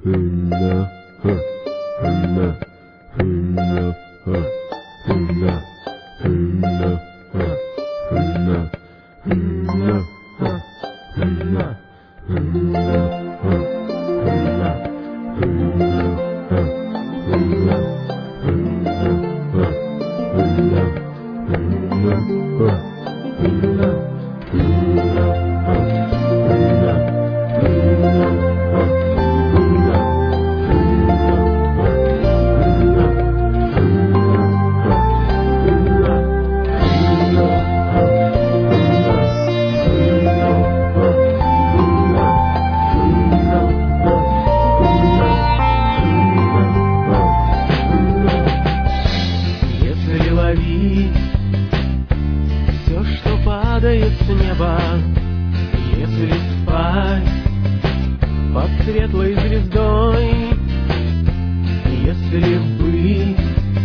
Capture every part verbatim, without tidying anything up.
Все, что падает с неба, если спать под светлой звездой, если быть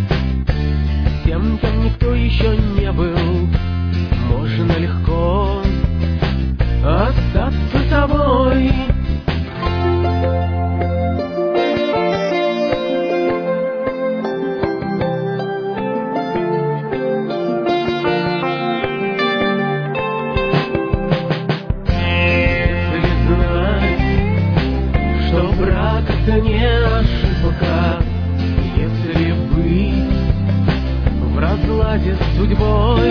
тем, кем никто еще не был, можно легко остаться собой. Это не ошибка, если быть в разладе с судьбой,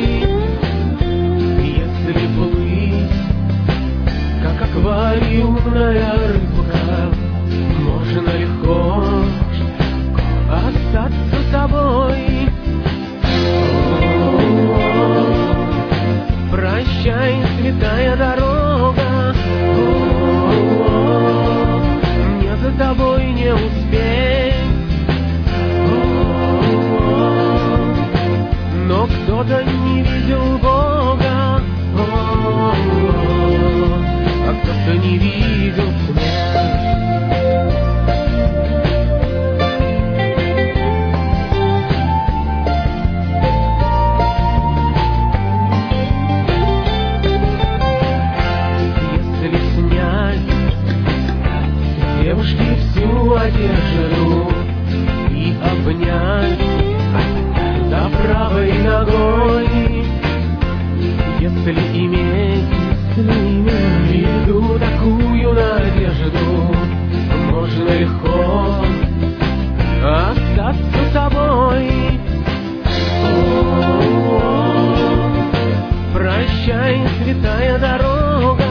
если плыть, как аквариумная рыбка, можно легко остаться собой. О-о-о, прощай, святая дорога, о-о-о, за тобой не успеть. О-о-о, но кто-то не видел Бога, о-о-о, а кто-то не видел смерть. Если снять девушки всю одежду и обнять за правой ногой, если иметь в виду такую надежду, можно легко остаться собой. О-о-о, прощай, святая дорога,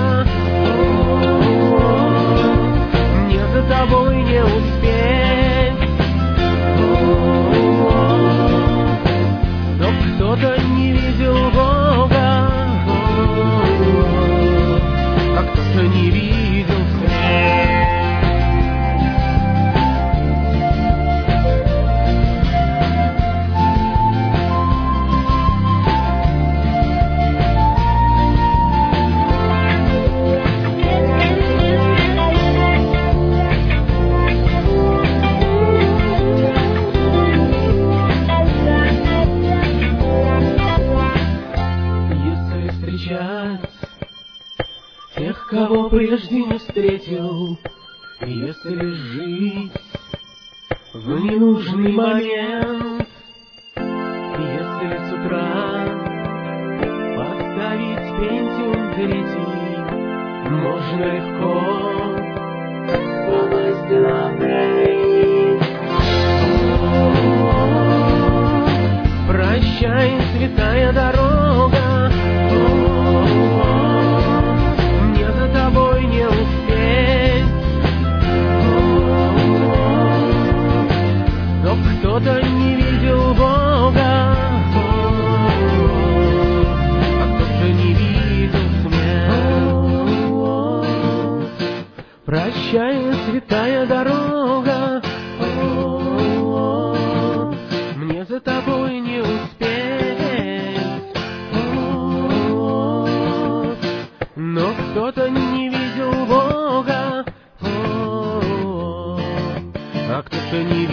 за тобой не успеть. О-о-о, но кто-то не видел Бога, о-о-о, а кто-то не видел смерть. Тех, кого прежде не встретил, если жить в ненужный момент, если с утра поставить Пентиум третий, можно легко попасть на брейк. Прощай, святая дорога, за тобой не успеть. Но кто-то не видел Бога, а кто-то не видел смерть. Прощай, святая дорога, мне за тобой не успеть. Но кто-то не видел Бога, о-о-о, а кто-то не